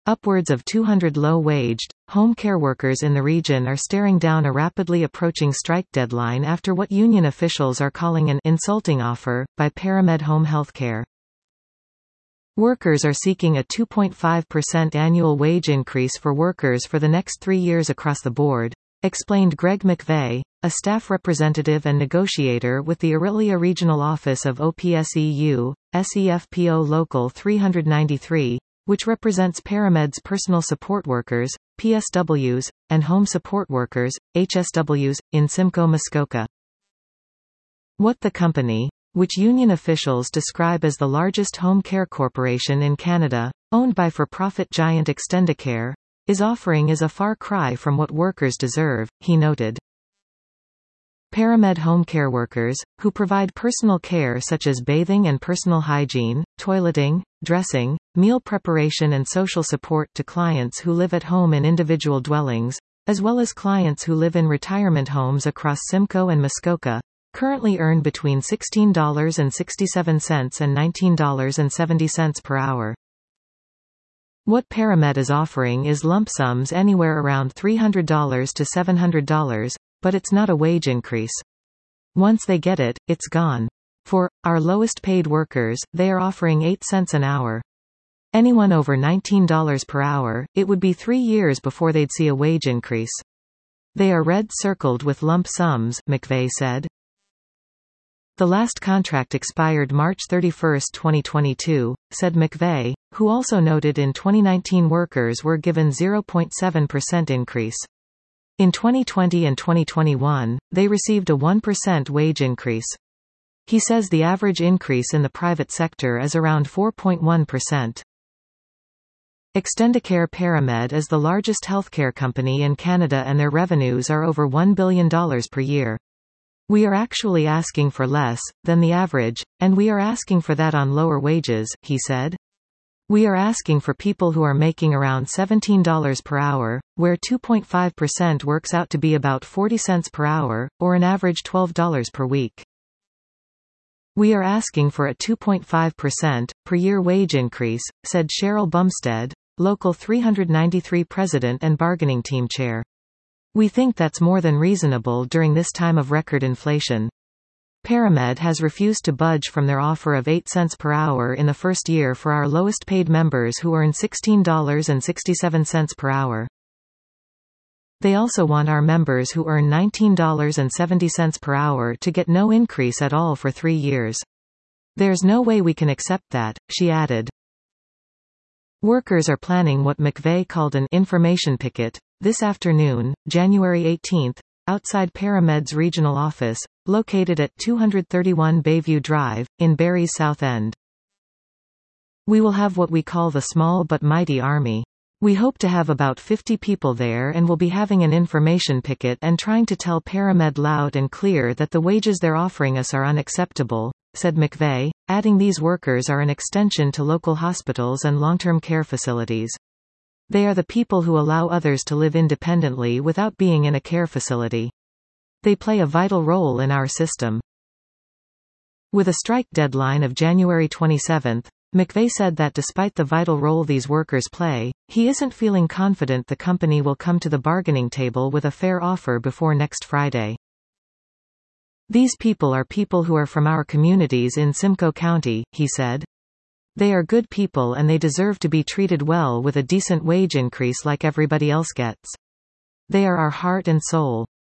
Upwards of 200 low-waged, home care workers in the region are staring down a rapidly approaching strike deadline after what union officials are calling an insulting offer by ParaMed Home Healthcare. Workers are seeking a 2.5% annual wage increase for workers for the next 3 years across the board, explained Greg McVeigh, a staff representative and negotiator with the Orillia Regional Office of OPSEU, SEFPO Local 393, which represents ParaMed's personal support workers, PSWs, and home support workers, HSWs, in Simcoe, Muskoka. What the company, which union officials describe as the largest home care corporation in Canada, owned by for-profit giant Extendicare, is offering is a far cry from what workers deserve, he noted. ParaMed home care workers, who provide personal care such as bathing and personal hygiene, toileting, dressing, meal preparation and social support to clients who live at home in individual dwellings, as well as clients who live in retirement homes across Simcoe and Muskoka, currently earn between $16.67 and $19.70 per hour. What ParaMed is offering is lump sums anywhere around $300 to $700, but it's not a wage increase. Once they get it, it's gone. For our lowest paid workers, they are offering 8 cents an hour. Anyone over $19 per hour, it would be 3 years before they'd see a wage increase. They are red-circled with lump sums, McVeigh said. The last contract expired March 31, 2022, said McVeigh, who also noted in 2019 workers were given 0.7% increase. In 2020 and 2021, they received a 1% wage increase. He says the average increase in the private sector is around 4.1%. Extendicare ParaMed is the largest healthcare company in Canada and their revenues are over $1 billion per year. We are actually asking for less than the average, and we are asking for that on lower wages, he said. We are asking for people who are making around $17 per hour, where 2.5% works out to be about 40 cents per hour, or an average $12 per week. We are asking for a 2.5% per year wage increase, said Cheryl Bumstead, Local 393 President and Bargaining Team Chair. We think that's more than reasonable during this time of record inflation. ParaMed has refused to budge from their offer of 8 cents per hour in the first year for our lowest paid members who earn $16.67 per hour. They also want our members who earn $19.70 per hour to get no increase at all for 3 years. There's no way we can accept that, she added. Workers are planning what McVeigh called an information picket this afternoon, January 18, outside ParaMed's regional office, located at 231 Bayview Drive, in Barrie's South End. We will have what we call the Small but Mighty Army. We hope to have about 50 people there and will be having an information picket and trying to tell ParaMed loud and clear that the wages they're offering us are unacceptable, said McVeigh, adding these workers are an extension to local hospitals and long-term care facilities. They are the people who allow others to live independently without being in a care facility. They play a vital role in our system. With a strike deadline of January 27, McVeigh said that despite the vital role these workers play, he isn't feeling confident the company will come to the bargaining table with a fair offer before next Friday. These people are people who are from our communities in Simcoe County, he said. They are good people and they deserve to be treated well with a decent wage increase like everybody else gets. They are our heart and soul.